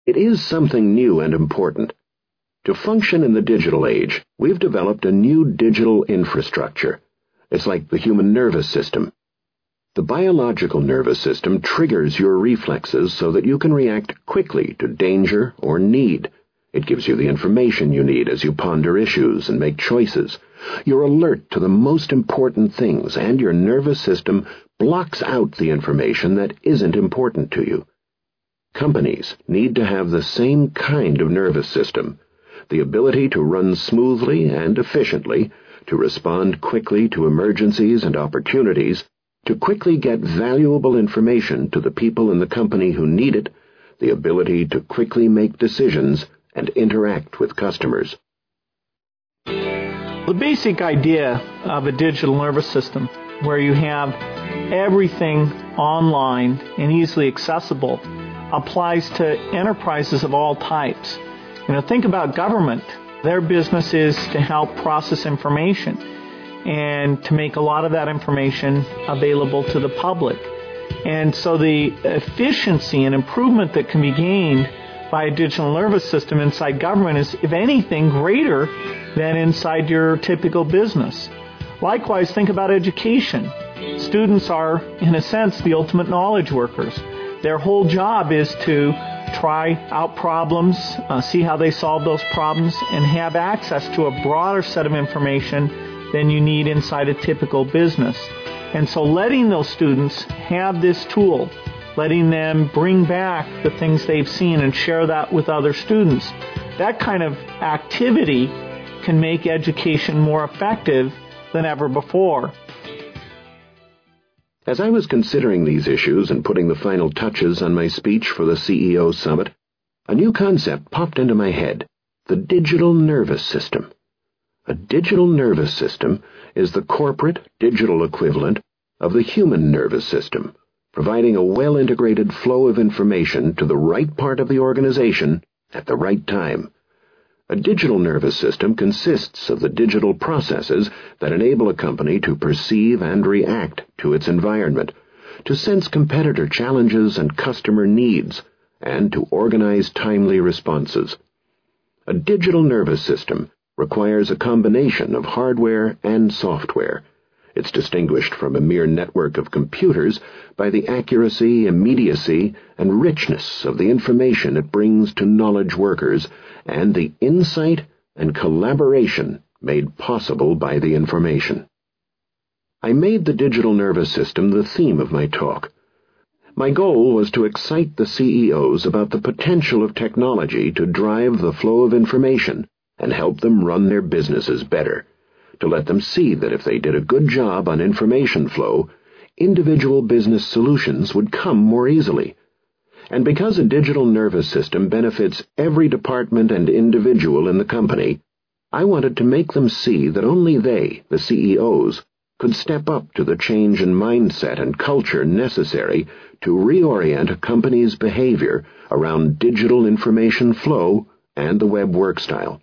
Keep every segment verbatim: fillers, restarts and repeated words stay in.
It is something new and important. To function in the digital age, we've developed a new digital infrastructure. It's like the human nervous system. The biological nervous system triggers your reflexes so that you can react quickly to danger or need. It gives you the information you need as you ponder issues and make choices. You're alert to the most important things, and your nervous system blocks out the information that isn't important to you. Companies need to have the same kind of nervous system, the ability to run smoothly and efficiently, to respond quickly to emergencies and opportunities, to quickly get valuable information to the people in the company who need it, the ability to quickly make decisions and interact with customers. The basic idea of a digital nervous system, where you have everything online and easily accessible, applies to enterprises of all types. You know, think about government. Their business is to help process information and to make a lot of that information available to the public. And so the efficiency and improvement that can be gained by a digital nervous system inside government is, if anything, greater than inside your typical business. Likewise, think about education. Students are, in a sense, the ultimate knowledge workers. Their whole job is to try out problems, uh, see how they solve those problems, and have access to a broader set of information than you need inside a typical business. And so letting those students have this tool, letting them bring back the things they've seen and share that with other students, that kind of activity can make education more effective than ever before. As I was considering these issues and putting the final touches on my speech for the C E O Summit, a new concept popped into my head: the digital nervous system. A digital nervous system is the corporate digital equivalent of the human nervous system, providing a well-integrated flow of information to the right part of the organization at the right time. A digital nervous system consists of the digital processes that enable a company to perceive and react to its environment, to sense competitor challenges and customer needs, and to organize timely responses. A digital nervous system requires a combination of hardware and software. It's distinguished from a mere network of computers by the accuracy, immediacy, and richness of the information it brings to knowledge workers, and the insight and collaboration made possible by the information. I made the digital nervous system the theme of my talk. My goal was to excite the C E Os about the potential of technology to drive the flow of information and help them run their businesses better, to let them see that if they did a good job on information flow, individual business solutions would come more easily. And because a digital nervous system benefits every department and individual in the company, I wanted to make them see that only they, the C E Os, could step up to the change in mindset and culture necessary to reorient a company's behavior around digital information flow and the web work style.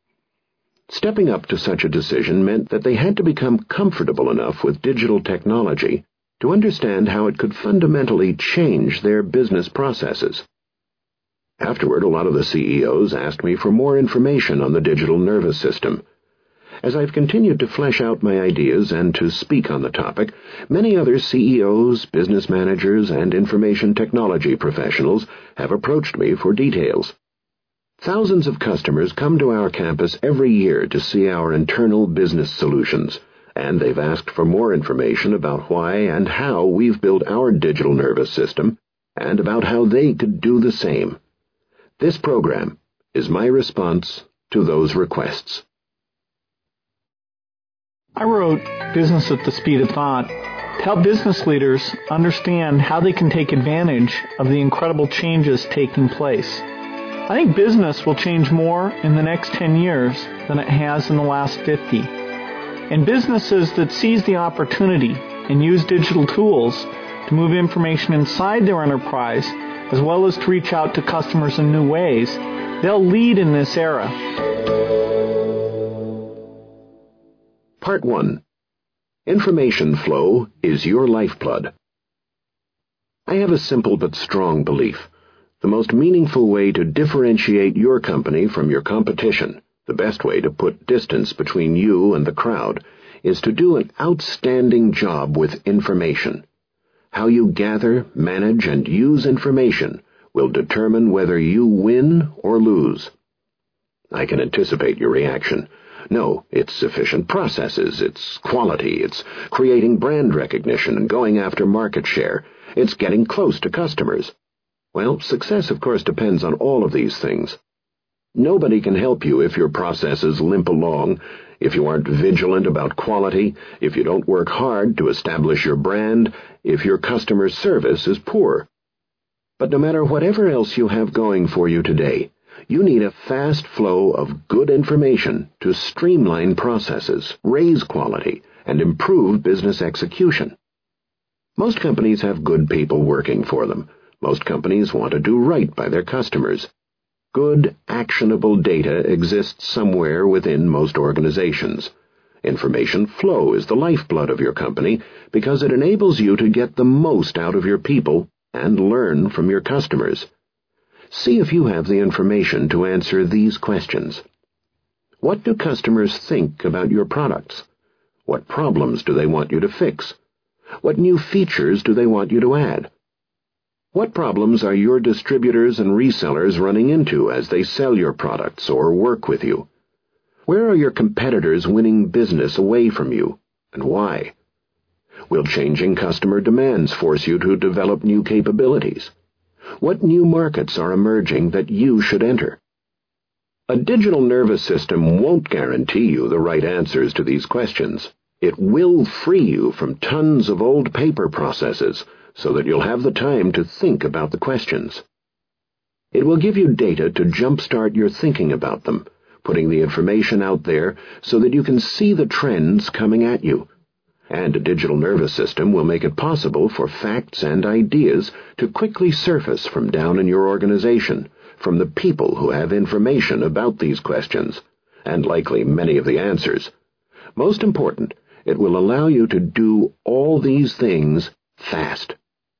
Stepping up to such a decision meant that they had to become comfortable enough with digital technology to understand how it could fundamentally change their business processes. Afterward, a lot of the C E Os asked me for more information on the digital nervous system. As I've continued to flesh out my ideas and to speak on the topic, many other C E Os, business managers, and information technology professionals have approached me for details. Thousands of customers come to our campus every year to see our internal business solutions, and they've asked for more information about why and how we've built our digital nervous system, and about how they could do the same. This program is my response to those requests. I wrote Business at the Speed of Thought to help business leaders understand how they can take advantage of the incredible changes taking place. I think business will change more in the next ten years than it has in the last fifty. And businesses that seize the opportunity and use digital tools to move information inside their enterprise, as well as to reach out to customers in new ways, they'll lead in this era. Part one. Information flow is your lifeblood. I have a simple but strong belief. The most meaningful way to differentiate your company from your competition, the best way to put distance between you and the crowd, is to do an outstanding job with information. How you gather, manage, and use information will determine whether you win or lose. I can anticipate your reaction. No, it's sufficient processes, it's quality, it's creating brand recognition and going after market share, it's getting close to customers. Well, success, of course, depends on all of these things. Nobody can help you if your processes limp along, if you aren't vigilant about quality, if you don't work hard to establish your brand, if your customer service is poor. But no matter whatever else you have going for you today, you need a fast flow of good information to streamline processes, raise quality, and improve business execution. Most companies have good people working for them. Most companies want to do right by their customers. Good, actionable data exists somewhere within most organizations. Information flow is the lifeblood of your company because it enables you to get the most out of your people and learn from your customers. See if you have the information to answer these questions. What do customers think about your products? What problems do they want you to fix? What new features do they want you to add? What problems are your distributors and resellers running into as they sell your products or work with you? Where are your competitors winning business away from you, and why? Will changing customer demands force you to develop new capabilities? What new markets are emerging that you should enter? A digital nervous system won't guarantee you the right answers to these questions. It will free you from tons of old paper processes, so that you'll have the time to think about the questions. It will give you data to jumpstart your thinking about them, putting the information out there so that you can see the trends coming at you. And a digital nervous system will make it possible for facts and ideas to quickly surface from down in your organization, from the people who have information about these questions, and likely many of the answers. Most important, it will allow you to do all these things fast.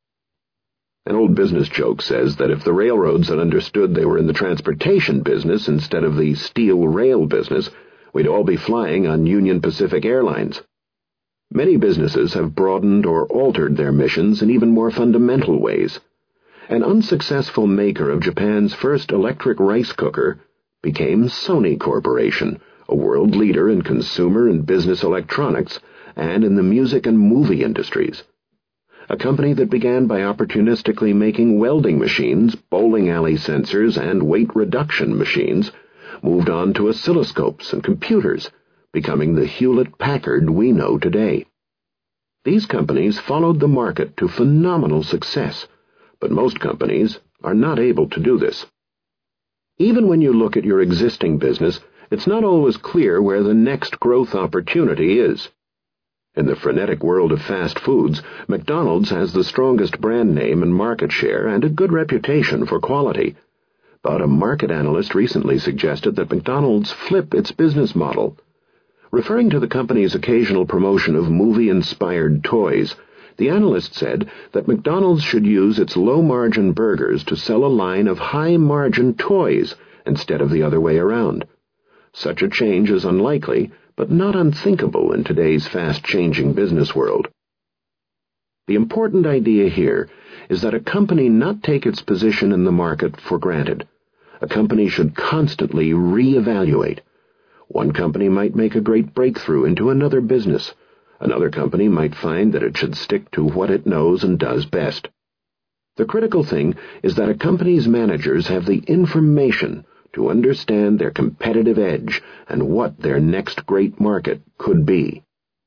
An old business joke says that if the railroads had understood they were in the transportation business instead of the steel rail business, we'd all be flying on Union Pacific Airlines. Many businesses have broadened or altered their missions in even more fundamental ways. An unsuccessful maker of Japan's first electric rice cooker became Sony Corporation, a world leader in consumer and business electronics and in the music and movie industries. A company that began by opportunistically making welding machines, bowling alley sensors, and weight reduction machines, moved on to oscilloscopes and computers, becoming the Hewlett-Packard we know today. These companies followed the market to phenomenal success, but most companies are not able to do this. Even when you look at your existing business, it's not always clear where the next growth opportunity is. In the frenetic world of fast foods, McDonald's has the strongest brand name and market share and a good reputation for quality. But a market analyst recently suggested that McDonald's flip its business model. Referring to the company's occasional promotion of movie-inspired toys, the analyst said that McDonald's should use its low-margin burgers to sell a line of high-margin toys instead of the other way around. Such a change is unlikely, but not unthinkable in today's fast-changing business world. The important idea here is that a company not take its position in the market for granted. A company should constantly re-evaluate. One company might make a great breakthrough into another business. Another company might find that it should stick to what it knows and does best. The critical thing is that a company's managers have the information to understand their competitive edge and what their next great market could be.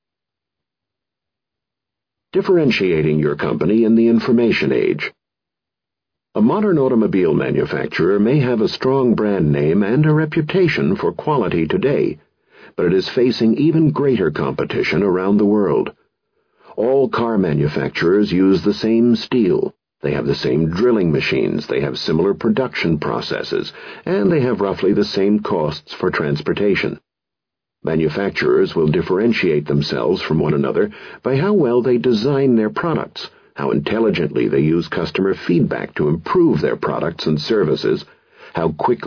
Differentiating your company in the information age. A modern automobile manufacturer may have a strong brand name and a reputation for quality today, but it is facing even greater competition around the world. All car manufacturers use the same steel. They have the same drilling machines, they have similar production processes, and they have roughly the same costs for transportation. Manufacturers will differentiate themselves from one another by how well they design their products, how intelligently they use customer feedback to improve their products and services, how quickly